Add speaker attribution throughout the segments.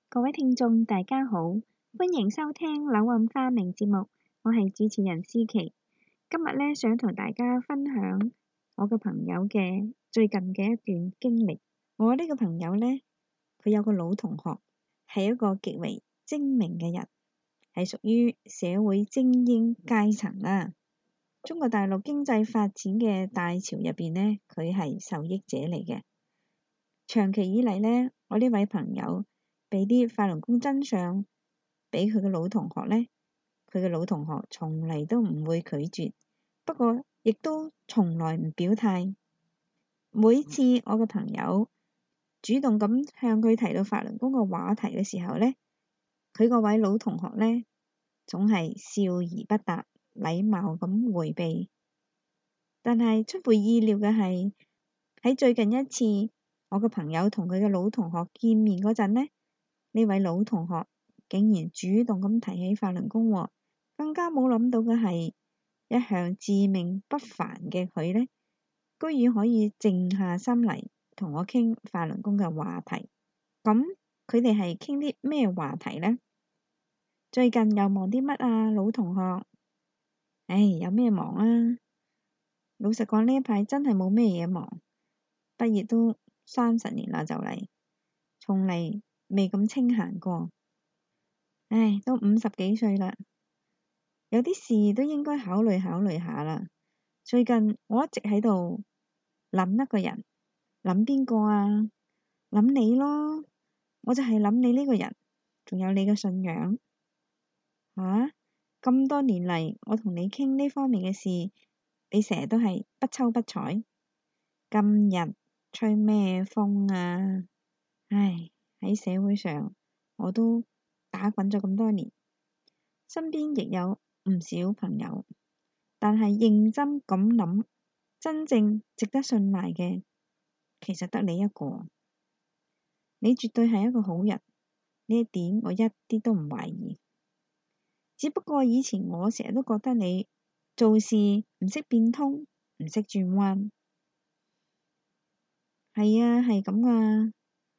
Speaker 1: 各位聽眾大家好，歡迎收聽柳暗花明節目，我係主持人思琪。今日呢，想同大家分享我個朋友嘅最近嘅一段經歷。我呢個朋友呢，佢有個老同學，係一個極為精明嘅人，係屬於社會精英階層啦。中國大陸經濟發展嘅大潮入邊呢，佢係受益者嚟嘅。長期以嚟呢，我呢位朋友俾啲法輪功真相俾佢嘅老同學呢，佢嘅老同學從嚟都唔會拒絕，不過亦都從來唔表態。每次我嘅朋友主動咁向佢提到法輪功嘅話題嘅時候呢，佢嗰位老同學呢，總係笑而不答，禮貌咁迴避。但係出乎意料嘅係，喺最近一次我嘅朋友同佢嘅老同學見面嗰陣呢，呢位老同學竟然主動咁提起法輪功喎。更加冇諗到嘅係，一向自命不凡嘅佢呢，居然可以靜下心嚟同我傾法輪功嘅話題。咁佢哋係傾啲咩話題呢？最近又忙啲乜啊，老同學？唉，有咩忙啊？老實講，呢一排真係冇咩嘢忙，畢業都30年啦，就嚟，從嚟未咁清閒過。唉，都50幾歲啦，有啲事都應該考慮下啦。最近我一直喺度諗一個人，諗邊個啊？諗你咯，我就係諗你呢個人，仲有你嘅信仰。咁多年嚟，我同你傾呢方面嘅事，你成日都係不瞅不睬。今日吹咩風啊？唉，喺社會上我都打滾咗咁多年，身邊亦有唔少朋友，但係認真咁諗，真正值得信賴嘅，其實得你一個。你絕對係一個好人，呢一點我一啲都唔懷疑。只不過以前我成日都覺得你做事唔識變通，唔識轉彎。係啊，係咁啊。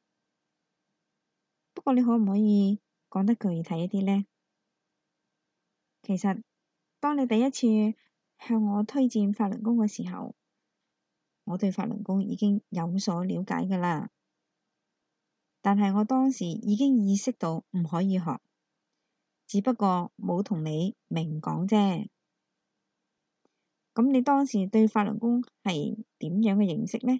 Speaker 1: 不過你可唔可以講得具體一啲呢？其實當你第一次向我推薦法輪功嘅時候，我對法輪功已經有所了解㗎啦。但係我當時已經意識到唔可以學，只不過冇同你明講啫。咁你當時對法輪功係點樣嘅認識呢？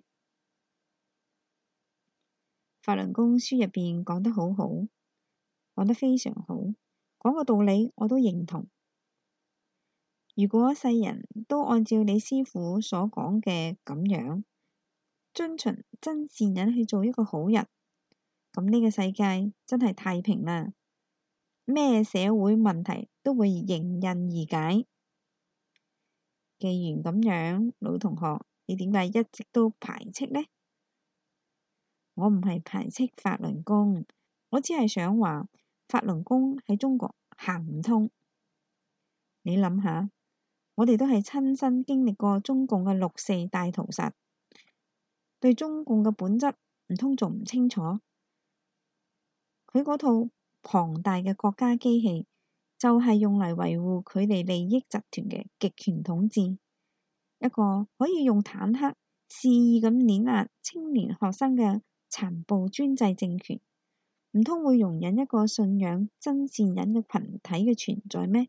Speaker 1: 法輪功書入邊講得好好，講得非常好，講個道理我都認同。如果世人都按照你師父所講嘅咁樣，遵循真善忍去做一個好人，咁呢個世界真係太平啦，咩社會問題都會迎刃而解。既然咁樣，老同學，你點解一直都排斥呢？我唔係排斥法輪功，我只係想話法輪功喺中國行唔通。你諗下，我哋都係親身經歷過中共嘅6·4大屠殺，對中共嘅本質唔通仲唔清楚？佢嗰套龐大嘅國家機器，就係用嚟維護佢哋利益集團嘅極權統治，一個可以用坦克肆意咁碾壓青年學生嘅殘暴專制政權，唔通會容忍一個信仰真善忍嘅群體嘅存在咩？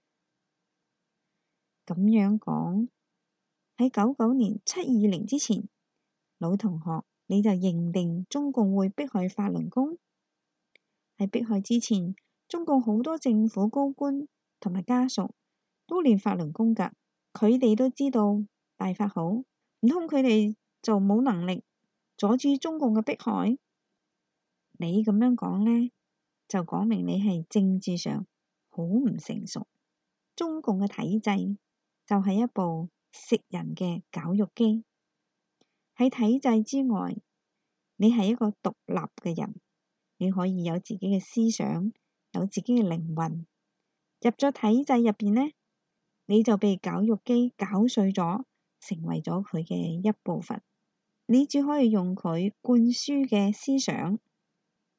Speaker 1: 咁樣講，喺99年7·20之前，老同學你就認定中共會迫害法輪功？喺迫害之前，中共好多政府高官同埋家屬都練法輪功㗎，佢哋都知道大法好，唔通佢哋就冇能力阻止中共嘅迫害？你咁樣講呢，就講明你係政治上好唔成熟。中共嘅體制就係一部食人嘅絞肉機，喺體制之外，你係一個獨立嘅人。你可以有自己嘅思想，有自己嘅靈魂。入咗體制入邊呢，你就被絞肉機絞碎咗，成為咗佢嘅一部分。你只可以用佢灌輸嘅思想，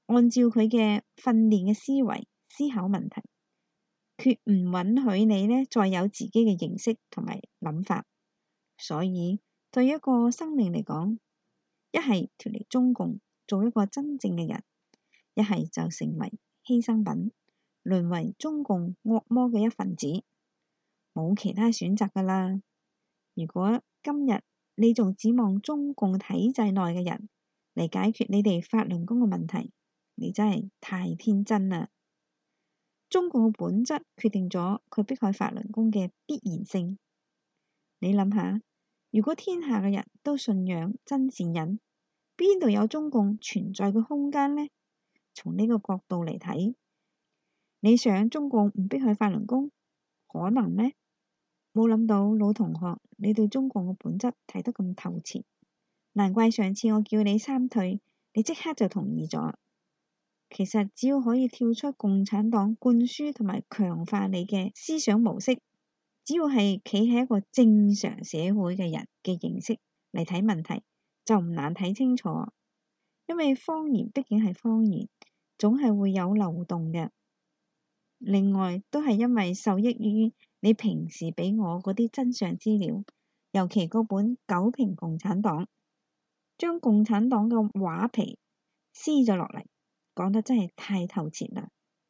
Speaker 1: 按照佢嘅訓練嘅思維思考問題，決唔允許你呢再有自己嘅認識同埋諗法。所以對一個生命嚟講，一係脫離中共，做一個真正嘅人，一係就成為犧牲品，淪為中共惡魔嘅一份子，冇其他選擇㗎啦。如果今日你仲指望中共體制內嘅人嚟解決你哋法輪功嘅問題，你真係太天真啦！中共嘅本質決定咗佢迫害法輪功嘅必然性。你諗下，如果天下嘅人都信仰真善忍，邊度有中共存在嘅空間呢？從呢個角度嚟睇，你想中共唔迫害法輪功，可能咩？冇諗到老同學，你對中共嘅本質睇得咁透徹，難怪上次我叫你三退，你即刻就同意咗。其實只要可以跳出共產黨灌輸同埋強化你嘅思想模式，只要係企喺一個正常社會嘅人嘅認識嚟睇問題，就唔難睇清楚。因為謊言畢竟係謊言，總係會有漏洞嘅。另外，都係因為受益於你平時畀我嗰啲真相資料，尤其嗰本《九評共產黨》，將共產黨嘅畫皮撕咗落嚟，講得真係太透徹啦。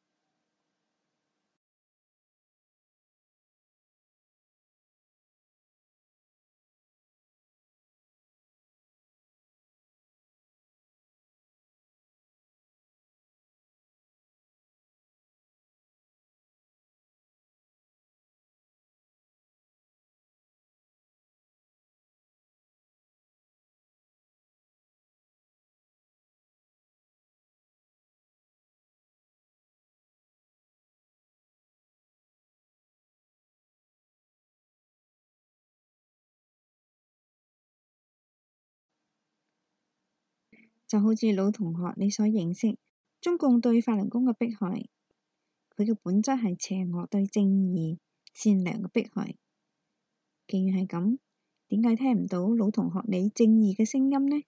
Speaker 1: 就好似老同學你所認識，中共對法輪功嘅迫害，佢嘅本質係邪惡對正義善良嘅迫害。既然係咁，點解聽唔到老同學你正義嘅聲音呢？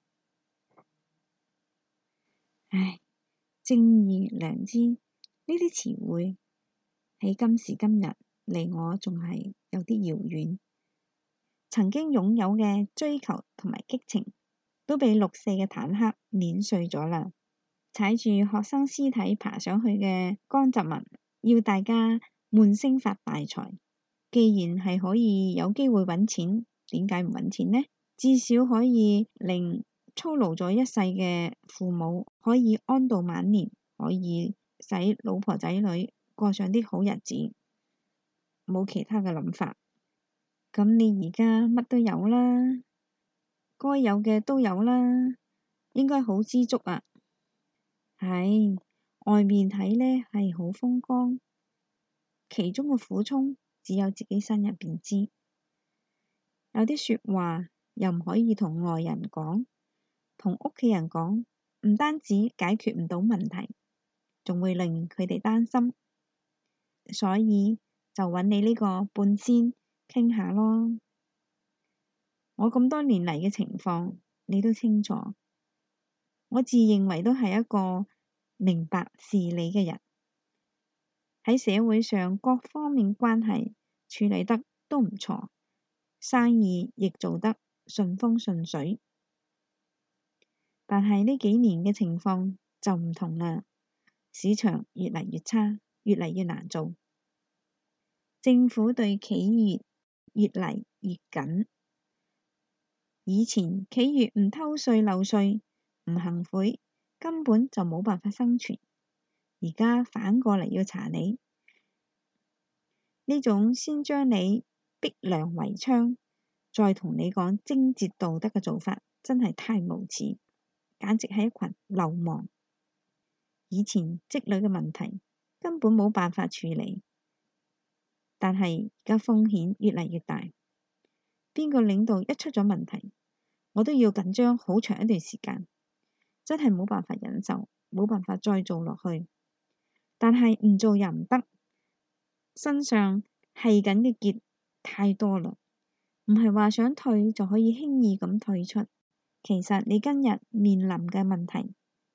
Speaker 1: 唉，正義良知呢啲詞彙喺今時今日離我仲係有啲遙遠。曾經擁有嘅追求同埋激情，都被六四嘅坦克碾碎咗啦！踩住學生屍體爬上去嘅江澤民，要大家悶聲發大財。既然係可以有機會揾錢，點解唔揾錢呢？至少可以令操勞咗一世嘅父母可以安度晚年，可以使老婆仔女過上啲好日子，冇其他嘅諗法。咁你而家乜都有啦，該有嘅都有啦，應該好知足啊。係，外面睇呢係好風光，其中嘅苦衷只有自己心入邊知。有啲說話又唔可以同外人講，同屋企人講，唔單止解決唔到問題，仲會令佢哋擔心。所以就揾你呢個半仙傾下咯。我咁多年嚟嘅情況，你都清楚。我自認為都係一個明白事理嘅人，喺社會上各方面關係處理得都唔錯，生意亦做得順風順水。但係呢幾年嘅情況就唔同啦，市場越嚟越差，越嚟越難做，政府對企業越嚟越緊。以前企業唔偷稅漏稅，唔行賄，根本就冇辦法生存。而家反過嚟要查你，呢種先將你逼良為娼，再同你講貞節道德嘅做法，真係太無恥，簡直係一群流氓。以前積累嘅問題根本冇辦法處理，但係而家風險越嚟越大。邊個領導一出咗問題，我都要緊張好長一段時間，真係冇辦法忍受，冇辦法再做落去。但係唔做又唔得，身上繫緊嘅結太多啦，唔係話想退就可以輕易咁退出。其實你今日面臨嘅問題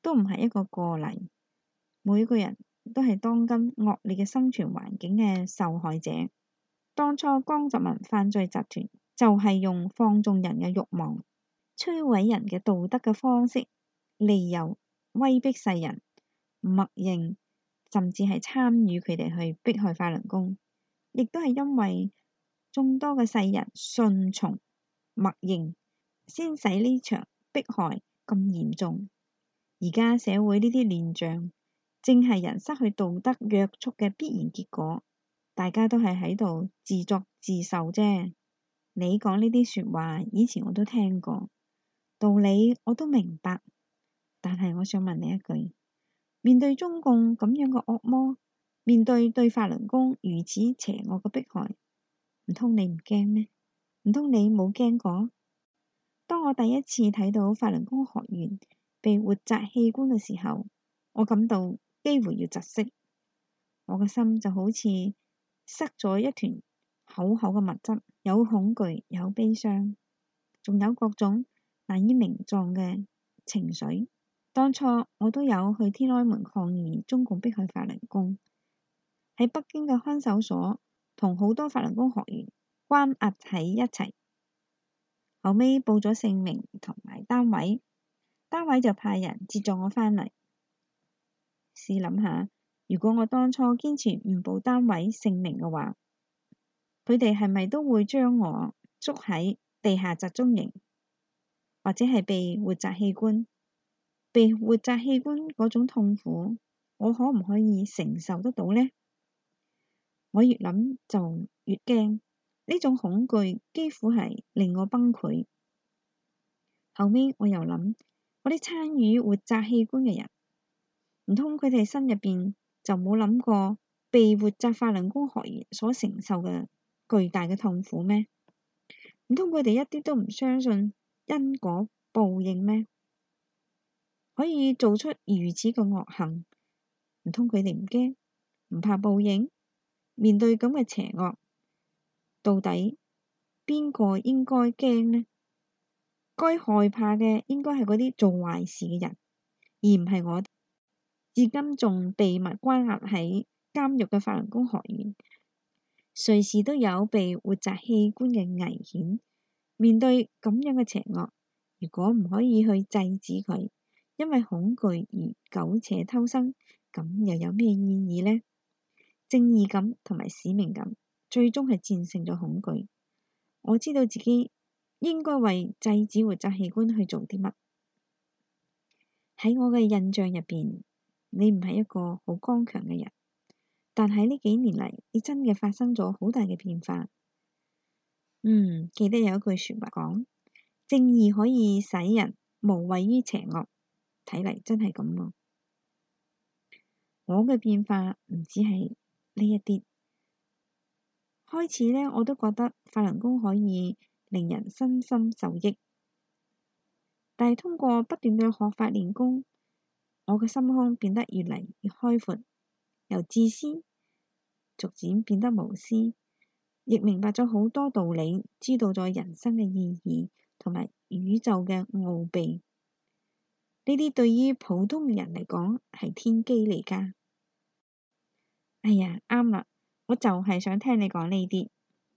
Speaker 1: 都唔係一個個例，每個人都係當今惡劣嘅生存環境嘅受害者。當初江澤民犯罪集團就係用放縱人嘅慾望、摧毀人嘅道德嘅方式，利誘威逼世人默認，甚至係參與佢哋去迫害法輪功，亦都係因為眾多嘅世人順從默認，先使呢場迫害咁嚴重。而家社會呢啲亂象，正係人失去道德約束嘅必然結果。大家都係喺度自作自受啫。你講呢啲説話，以前我都聽過，道理我都明白，但係我想問你一句：面對中共咁樣嘅惡魔，面對法輪功如此邪惡嘅迫害，唔通你唔驚咩？唔通你冇驚過？當我第一次睇到法輪功學員被活摘器官嘅時候，我感到幾乎要窒息，我嘅心就好似塞咗一團厚厚嘅物質，有恐懼，有悲傷，仲有各種難以名狀嘅情緒。當初我都有去天安門抗議中共迫害法輪功，喺北京嘅看守所同好多法輪功學員關押喺一齊，後尾報咗姓名同埋單位，單位就派人接咗我返嚟。試諗下，如果我當初堅持唔報單位姓名嘅話，佢哋係咪都會將我捉喺地下集中營，或者係被活摘器官？被活摘器官嗰種痛苦，我可唔可以承受得到呢？我越諗就越驚，呢種恐懼幾乎係令我崩潰。後尾我又諗，嗰啲參與活摘器官嘅人，唔通佢哋心入邊就冇諗過被活摘法輪功學員所承受嘅巨大嘅痛苦咩？唔通佢哋一啲都唔相信因果報應咩？可以做出如此嘅惡行，唔通佢哋唔驚，唔怕報應？面對咁嘅邪惡，到底邊個應該驚呢？該害怕嘅應該係嗰啲做壞事嘅人，而唔係我。至今仲秘密關押喺監獄嘅法輪功學員，隨時都有被活摘器官嘅危險。面對咁樣嘅邪惡，如果唔可以去制止佢，因為恐懼而苟且偷生，咁又有咩意義呢？正義感同埋使命感最終係戰勝咗恐懼。我知道自己應該為制止活摘器官去做啲乜。喺我嘅印象入邊，你唔係一個好剛強嘅人，但喺呢幾年嚟，你真嘅發生咗好大嘅變化。記得有一句説話講：正義可以使人無畏於邪惡。睇嚟真係咁喎。我嘅變化唔止係呢一啲。開始呢，我都覺得法輪功可以令人身心受益，但係通過不斷嘅學法練功，我嘅心胸變得越嚟越開闊，由自私逐漸變得無私，亦明白咗好多道理，知道咗人生嘅意義同埋宇宙嘅奧秘。呢啲對於普通人嚟講係天機嚟㗎。哎呀，啱啦，我就係想聽你講呢啲。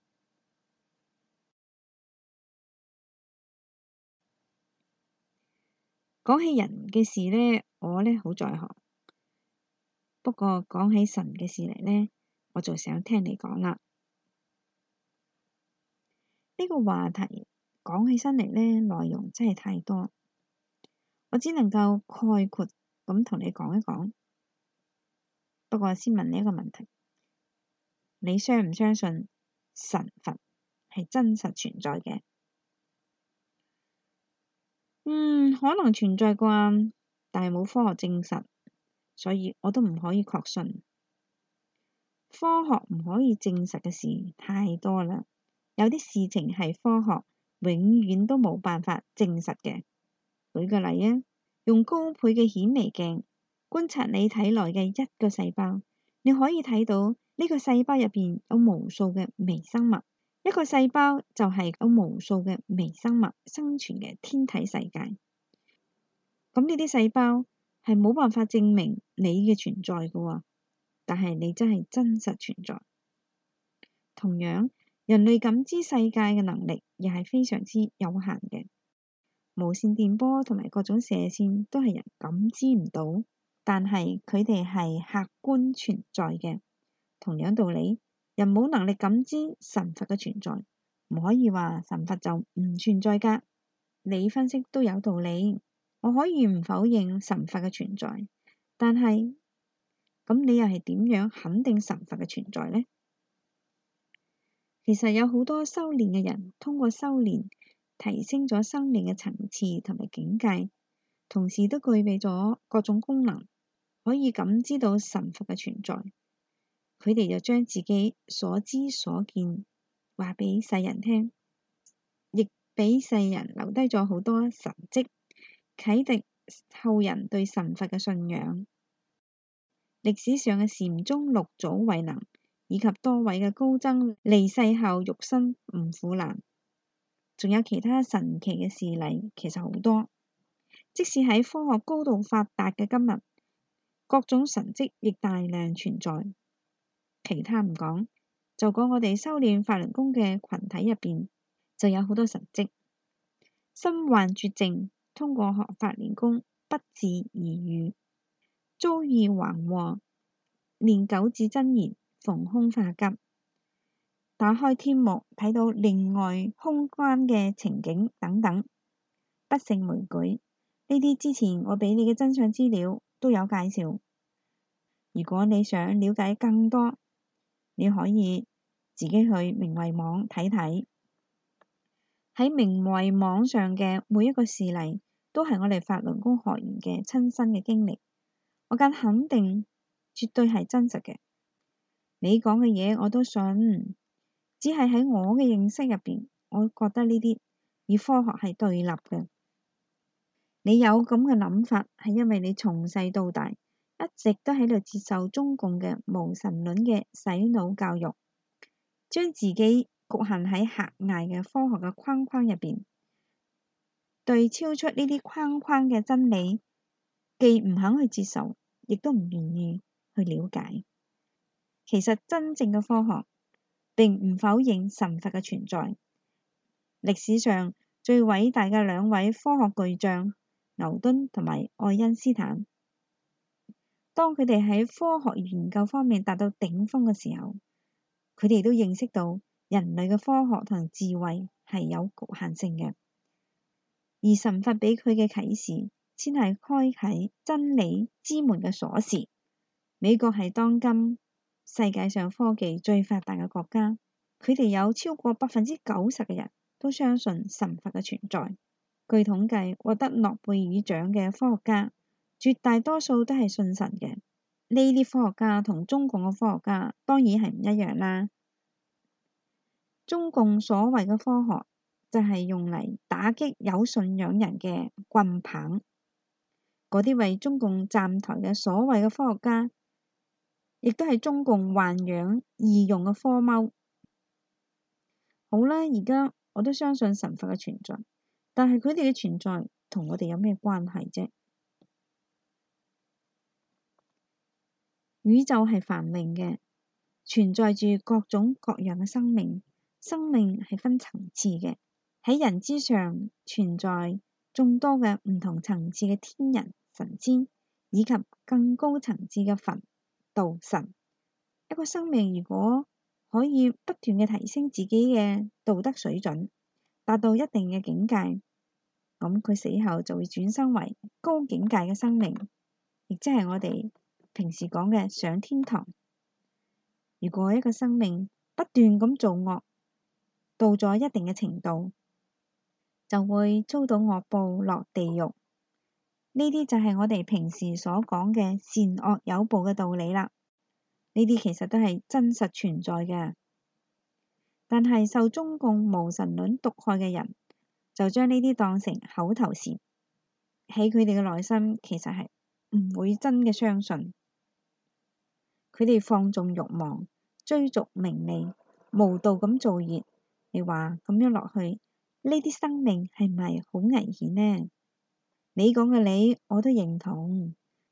Speaker 1: 講起人嘅事呢，我呢好在行。不過講起神嘅事嚟呢，我就想聽你講啦。呢個話題講起身嚟呢，內容真係太多，我只能夠概括咁同你講一講。不過先問你一個問題，你相唔相信神佛係真實存在嘅？可能存在啩，但係冇科學證實，所以我都唔可以確信。科學唔可以證實嘅事太多啦，有啲事情係科學永遠都冇辦法證實嘅。舉個例啊，用高倍嘅顯微鏡觀察你體內嘅一個細胞，你可以睇到呢個細胞入邊有無數嘅微生物。一個細胞就係有無數嘅微生物生存嘅天體世界。咁呢啲細胞係冇辦法證明你嘅存在嘅喎，但係你真係真實存在。同樣，人類感知世界嘅能力亦係非常之有限嘅。無線電波同埋各種射線都係人感知唔到，但係佢哋係客觀存在嘅。同樣道理，人冇能力感知神佛嘅存在，唔可以話神佛就唔存在㗎。你分析都有道理，我可以唔否認神佛嘅存在，但係咁你又係點樣肯定神佛嘅存在呢？其實有好多修練嘅人通過修練提升咗生命嘅層次同埋境界，同時都具備咗各種功能，可以感知到神佛嘅存在。佢哋就將自己所知所見話俾世人聽，亦俾世人留低咗好多神蹟，啟迪後人對神佛嘅信仰。歷史上嘅禪宗六祖慧能，以及多位嘅高僧離世後肉身唔腐爛，仲有其他神奇嘅事例，其實好多。即使喺科學高度發達嘅今日，各種神蹟亦大量存在。其他唔講，就講我哋修煉法輪功嘅群體入邊，就有好多神蹟。身患絕症，通過學法輪功不治而愈；遭遇橫禍，念九字真言，逢凶化吉；打開天幕，睇到另外空間嘅情景等等，不勝枚舉。呢啲之前我俾你嘅真相資料都有介紹。如果你想了解更多，你可以自己去明慧網睇睇。喺明慧網上嘅每一個事例，都係我哋法輪功學員嘅親身嘅經歷，我敢肯定絕對係真實嘅。你講嘅嘢我都信，只係喺我嘅認識入邊，我覺得呢啲與科學係對立嘅。你有咁嘅諗法，係因為你從細到大一直都喺度接受中共嘅無神論嘅洗腦教育，將自己局限喺狹隘嘅科學嘅框框入邊，對超出呢啲框框嘅真理，既唔肯去接受，亦都唔願意去了解。其實真正嘅科學並唔否認神佛嘅存在。歷史上最偉大嘅兩位科學巨匠牛頓同埋愛因斯坦，當佢哋喺科學研究方面達到頂峰嘅時候，佢哋都認識到人類嘅科學同智慧係有局限性嘅，而神佛俾佢嘅啟示先係開啟真理之門嘅鎖匙。美國係當今世界上科技最發達嘅國家，佢哋有超過90%嘅人都相信神佛嘅存在。據統計，獲得諾貝爾獎嘅科學家，絕大多數都係信神嘅。呢啲科學家同中共嘅科學家當然係唔一樣啦。中共所謂嘅科學就係用嚟打擊有信仰人嘅棍棒。嗰啲為中共站台嘅所謂嘅科學家，亦都係中共豢養義用嘅科貓。好啦，而家我都相信神佛嘅存在，但係佢哋嘅存在同我哋有咩關係啫？宇宙係繁榮嘅，存在住各種各樣嘅生命，生命係分層次嘅。喺人之上存在眾多嘅唔同層次嘅天人、神仙，以及更高層次嘅佛、道、神。一個生命如果可以不斷嘅提升自己嘅道德水準，達到一定嘅境界，咁佢死後就會轉生為高境界嘅生命，亦即係我哋平時講嘅上天堂。如果一個生命不斷咁做惡，到咗一定嘅程度，就會遭到惡報落地獄。呢啲就係我哋平時所講嘅善惡有報嘅道理啦。呢啲其實都係真實存在嘅，但係受中共無神論毒害嘅人，就將呢啲當成口頭禪，喺佢哋嘅內心其實係唔會真嘅相信。佢哋放縱慾望，追逐名利，無道咁造業。你話咁樣落去，呢啲生命係唔係好危險呢？你講嘅理我都認同，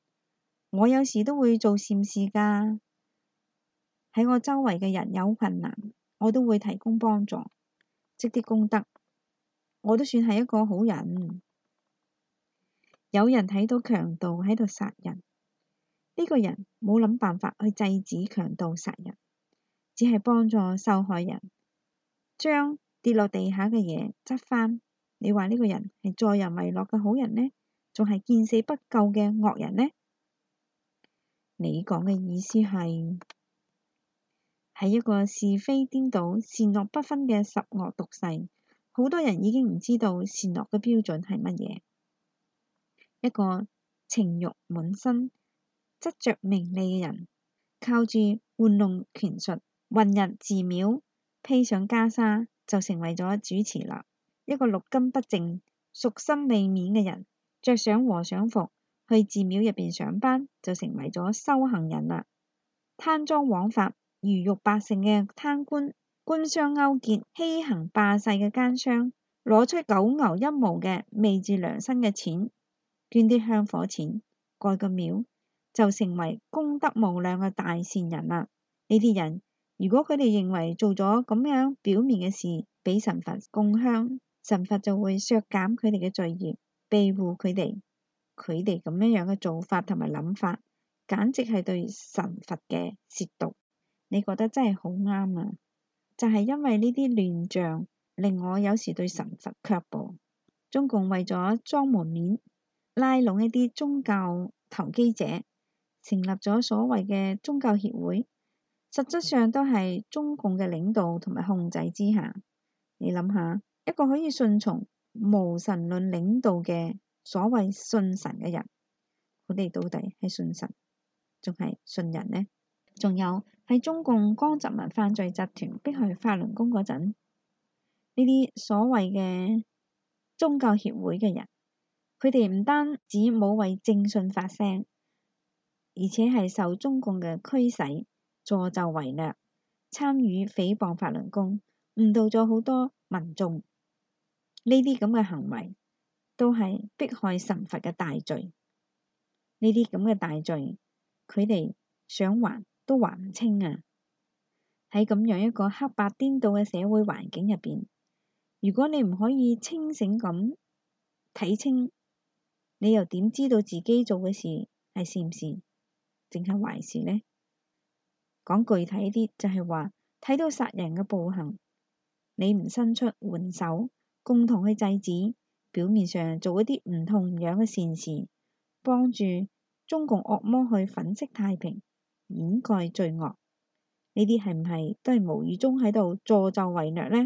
Speaker 1: 我有時都會做善事㗎，喺我周圍嘅人有困難，我都會提供幫助，積啲功德，我都算係一個好人。有人睇到強盜喺度殺人，呢個人冇諗辦法去制止強盜殺人，只係幫助受害人將跌落地下嘅嘢執返。你話呢個人係助人為樂嘅好人呢，仲係見死不救嘅惡人呢？你講嘅意思係喺一個是非顛倒、善惡不分嘅十惡毒世，好多人已經唔知道善惡嘅標準係乜嘢。一個情慾滿身、執着名利嘅人，靠住玩弄權術、混入寺廟、披上袈裟，就成為咗主持啦。一個六根不淨、屬心未泯嘅人，着上和尚服去寺廟入邊上班，就成為咗修行人啦。貪贓枉法、魚肉百姓嘅貪官、官商勾結、欺行霸勢嘅奸商，攞出九牛一毛嘅昧住良心嘅錢，捐啲香火錢蓋個廟，就成為功德無量嘅大善人啦。呢啲人如果佢哋認為做咗咁樣表面嘅事，俾神佛供香，神佛就會削減佢哋嘅罪業，庇護佢哋。佢哋咁樣嘅做法同埋諗法，簡直係對神佛嘅褻瀆。你覺得真係好啱啊！就係因為呢啲亂象，令我有時對神佛卻步。中共為咗裝門面，拉攏一啲宗教投機者，成立咗所謂嘅宗教協會，實質上都係中共嘅領導同埋控制之下。你諗下，一個可以順從無神論領導嘅所謂信神嘅人，佢哋到底係信神，仲係信人呢？仲有喺中共江澤民犯罪集團迫害法輪功嗰陣，呢啲所謂嘅宗教協會嘅人，佢哋唔單止冇為正信發聲，而且係受中共嘅驅使，助紂為虐，參與誹謗法輪功，誤導咗好多民眾。呢啲咁嘅行為都係迫害神佛嘅大罪。呢啲咁嘅大罪，佢哋想還都還唔清啊！喺咁樣一個黑白顛倒嘅社會環境入邊，如果你唔可以清醒咁睇清，你又點知道自己做嘅事係善事定係壞事呢？講具體啲，就係話睇到殺人嘅暴行，你唔伸出援手，共同去制止，表面上做一啲唔痛唔癢嘅善事，幫助中共惡魔去粉飾太平，掩蓋罪惡，呢啲係唔係都係無意中喺度助紂為虐呢？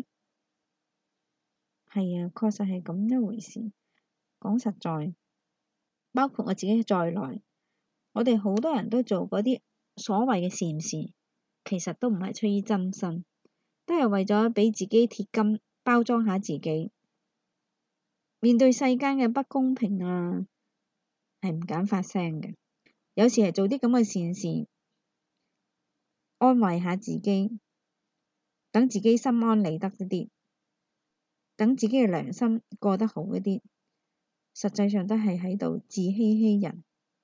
Speaker 1: 係啊，確實係咁一回事。講實在，包括我自己在內，我哋好多人都做嗰啲所謂嘅善事，其實都唔係出於真心，都係為咗俾自己貼金，包裝下自己。面對世間嘅不公平啊，係唔敢發聲嘅。有時係做啲咁嘅善事，安慰下自己，等自己心安理得一啲，等自己嘅良心過得好一啲。實際上都係喺度自欺欺人。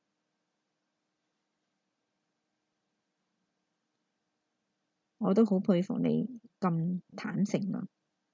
Speaker 1: 我都好佩服你咁坦誠咯。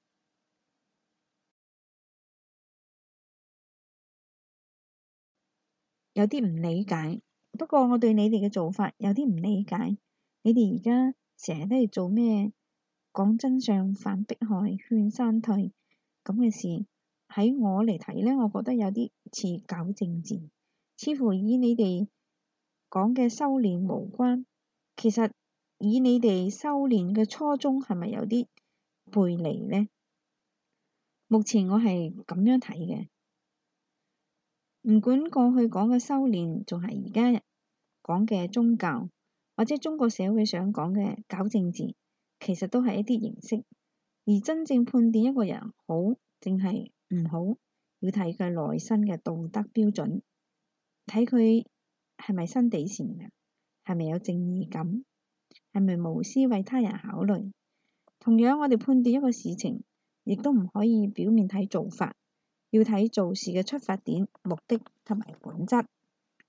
Speaker 1: 有啲唔理解，不過我對你哋嘅做法有啲唔理解。你哋而家成日都係做咩講真相、反迫害、勸刪退咁嘅事？喺我嚟睇呢，我覺得有啲似搞政治，似乎以你哋講嘅修練無關。其實以你哋修練嘅初衷係咪有啲背離呢？目前我係咁樣睇嘅。唔管過去講嘅修練，仲係而家講嘅宗教，或者中國社會想講嘅搞政治，其實都係一啲形式。而真正判斷一個人好定係唔好，要睇佢內心嘅道德標準，睇佢係咪心地善良，係咪有正義感，係咪無私為他人考慮。同樣，我哋判斷一個事情，亦都唔可以表面睇做法，要睇做事嘅出發點、目的同埋本質。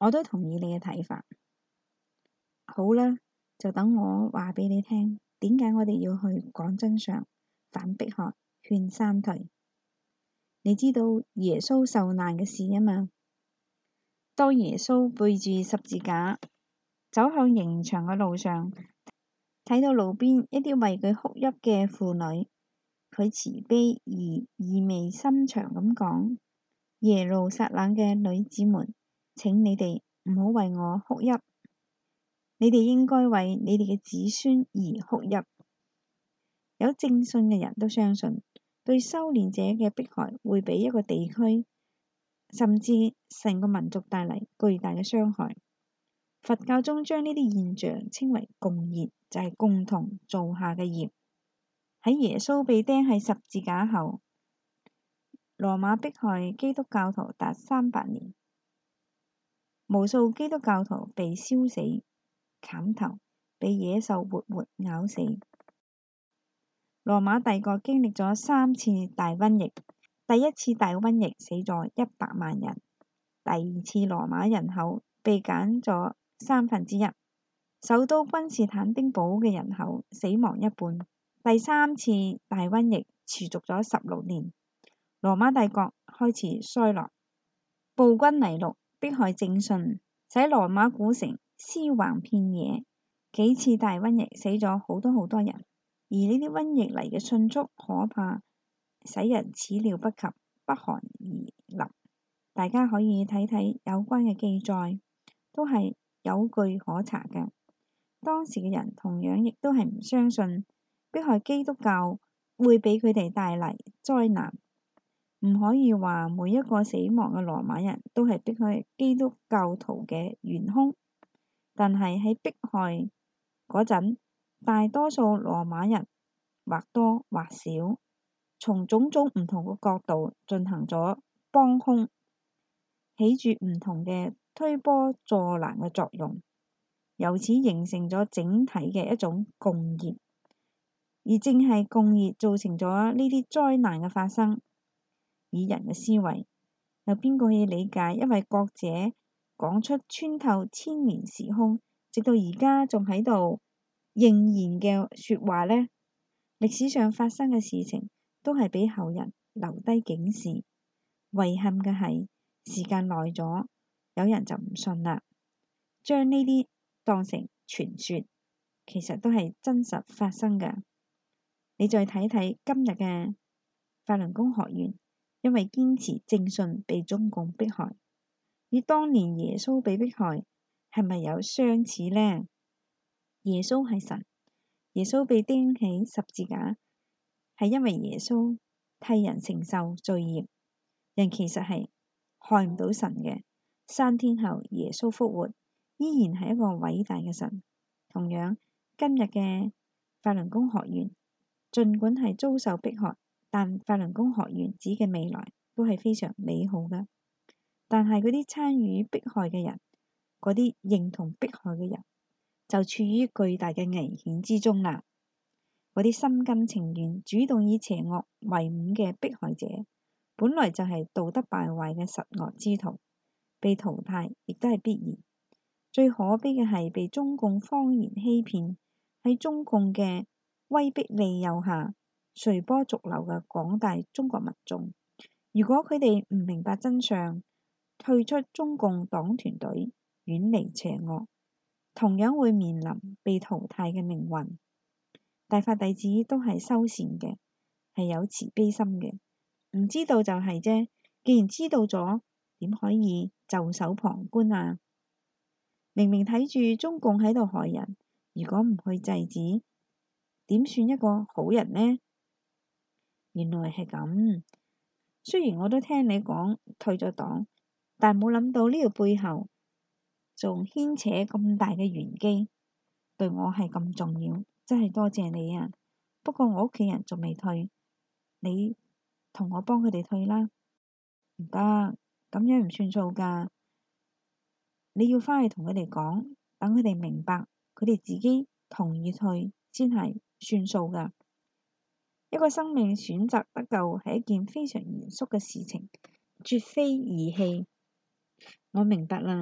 Speaker 1: 我都同意你嘅睇法。好啦，就等我話俾你聽，點解我哋要去講真相、反迫害、勸三退。你知道耶穌受難嘅事啊嘛？當耶穌背住十字架走向刑場嘅路上，睇到路邊一啲為佢哭泣嘅婦女，佢慈悲而意味深長咁講：耶路撒冷嘅女子們，請你哋唔好為我哭泣，你哋應該為你哋嘅子孫而哭泣。有正信嘅人都相信，對修煉者嘅迫害會俾一個地區甚至成個民族帶嚟巨大嘅傷害。佛教中將呢啲現象稱為共業，就係共同做下嘅業。喺耶穌被釘喺十字架後，羅馬迫害基督教徒達300年，無數基督教徒被燒死、砍頭、被野獸活活咬死。羅馬帝國經歷咗3次大瘟疫，第一次大瘟疫死咗100萬人，第二次羅馬人口被減咗1/3，首都君士坦丁堡嘅人口死亡一半。第3次大瘟疫持續咗16年，羅馬帝國開始衰落，暴君尼祿迫害正信，使羅馬古城屍橫遍野。幾次大瘟疫死咗好多人，而呢啲瘟疫嚟嘅迅速可怕，使人始料不及，不寒而慄。大家可以睇睇有關嘅記載，都係有據可查嘅。當時嘅人同樣亦都係唔相信迫害基督教會俾佢哋帶嚟災難。唔可以話每一個死亡嘅羅馬人都係迫害基督教徒嘅元兇，但係喺迫害嗰陣，大多數羅馬人或多或少從種種唔同嘅角度進行咗幫兇，起住唔同嘅推波助瀾嘅作用，由此形成咗整體嘅一種共業。而正係共業造成咗呢啲災難嘅發生。以人嘅思維，有邊個可以理解一位國者講出穿透千年時空，直到而家仲喺度仍然嘅説話呢？歷史上發生嘅事情都係俾後人留低警示。遺憾嘅係時間耐咗，有人就唔信啦，將呢啲當成傳說，其實都係真實發生嘅。你再睇睇今日嘅法輪功學院，因為堅持正信被中共迫害，與當年耶穌被迫害係咪有相似呢？耶穌係神，耶穌被釘起十字架係因為耶穌替人承受罪孽。人其實係害唔到神嘅。3天後耶穌復活，依然係一個偉大嘅神。同樣今日嘅法輪功學院，儘管係遭受迫害，但法輪功學院指嘅未來都係非常美好嘅。但係嗰啲參與迫害嘅人，嗰啲認同迫害嘅人，就處於巨大嘅危險之中啦。嗰啲心甘情願主動以邪惡為伍嘅迫害者，本來就係道德敗壞嘅十惡之徒，被淘汰亦都係必然。最可悲嘅係被中共謊言欺騙，喺中共嘅威逼利誘下隨波逐流嘅廣大中國民眾。如果佢哋唔明白真相，退出中共黨團隊，遠離邪惡，同樣會面臨被淘汰嘅命運。大法弟子都係修善嘅，係有慈悲心嘅，唔知道就係啫。既然知道咗，點可以袖手旁觀啊？明明睇住中共喺度害人，如果唔去制止，點算一個好人呢？原來係咁。雖然我都聽你講退咗黨，但冇諗到呢個背後仲牽扯咁大嘅玄機，對我係咁重要，真係多謝你啊！不過我屋企人仲未退，你同我幫佢哋退啦。唔得，咁樣唔算數㗎。你要返去同佢哋講，等佢哋明白，佢哋自己同意退先係算數㗎。一個生命選擇得救係一件非常嚴肅嘅事情，絕非兒戲。我明白啦，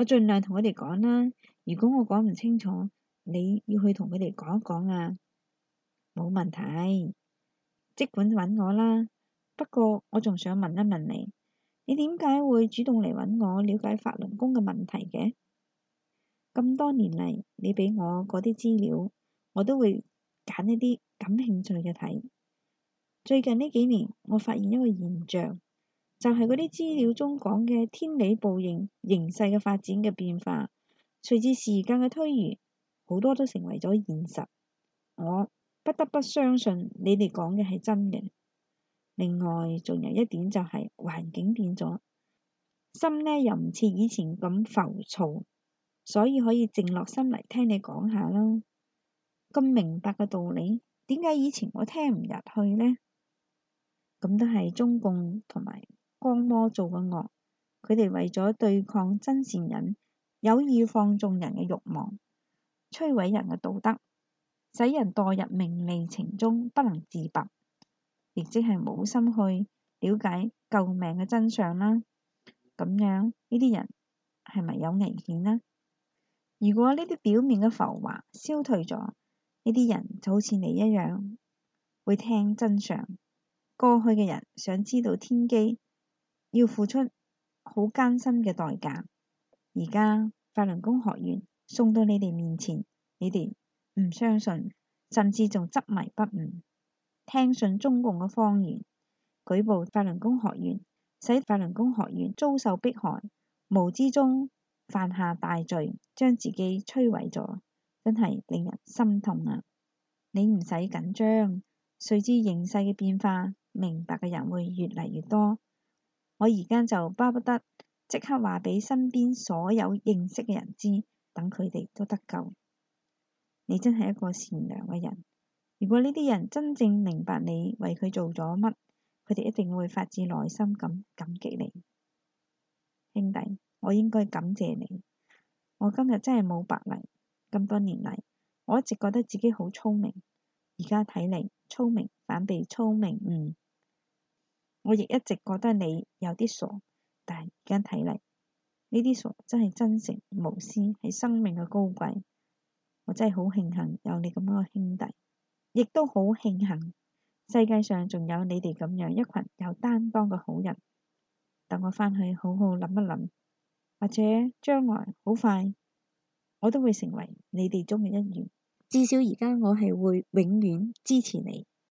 Speaker 1: 我盡量同佢哋講啦。如果我講唔清楚，你要去同佢哋講一講啊。冇問題，即管揾我啦。不過我仲想問一問你，你點解會主動嚟揾我了解法輪功嘅問題嘅？咁多年嚟，你俾我嗰啲資料，我都會揀一啲感興趣嘅睇。最近呢幾年，我發現一個現象，就係嗰啲資料中講嘅天理報應、形勢嘅發展嘅變化，隨住時間嘅推移，好多都成為咗現實。我不得不相信你哋講嘅係真嘅。另外，仲有一點就係環境變咗，心呢又唔似以前咁浮躁。所以可以靜落心嚟聽你講下啦。咁明白嘅道理，點解以前我聽唔入去呢？咁都係中共同埋光魔做嘅惡，佢哋為咗對抗真善忍，有意放縱人嘅慾望，摧毀人嘅道德，使人墮入名利情中不能自拔，亦即係冇心去了解救命嘅真相啦。咁樣呢啲人係咪有危險呢？如果呢啲表面嘅浮華消退咗，呢啲人就好似你一樣，會聽真相。過去嘅人想知道天機，要付出好艱辛嘅代價。而家法輪功學院送到你哋面前，你哋唔相信，甚至仲執迷不悟，聽信中共嘅謊言，舉報法輪功學院，使法輪功學院遭受迫害，無知中犯下大罪，將自己摧毀咗，真係令人心痛啊！你唔使緊張，隨之形勢嘅變化，明白嘅人會越嚟越多。我而家就巴不得即刻話俾身邊所有認識嘅人知，等佢哋都得救。你真係一個善良嘅人。如果呢啲人真正明白你為佢做咗乜，佢哋一定會發自內心咁感激你。兄弟，我應該感謝你。我今日真係冇白嚟。咁多年嚟，我一直覺得自己好聰明，而家睇嚟，聰明反被聰明誤。我亦一直覺得你有啲傻，但係而家睇嚟，呢啲傻真係真誠無私，係生命嘅高貴。我真係好慶幸有你咁樣嘅兄弟，亦都好慶幸世界上仲有你哋咁樣一群有擔當嘅好人。等我返去好好諗一諗，或者將來好快我都會成為你哋中嘅一員。至少而家我係會永遠支持你。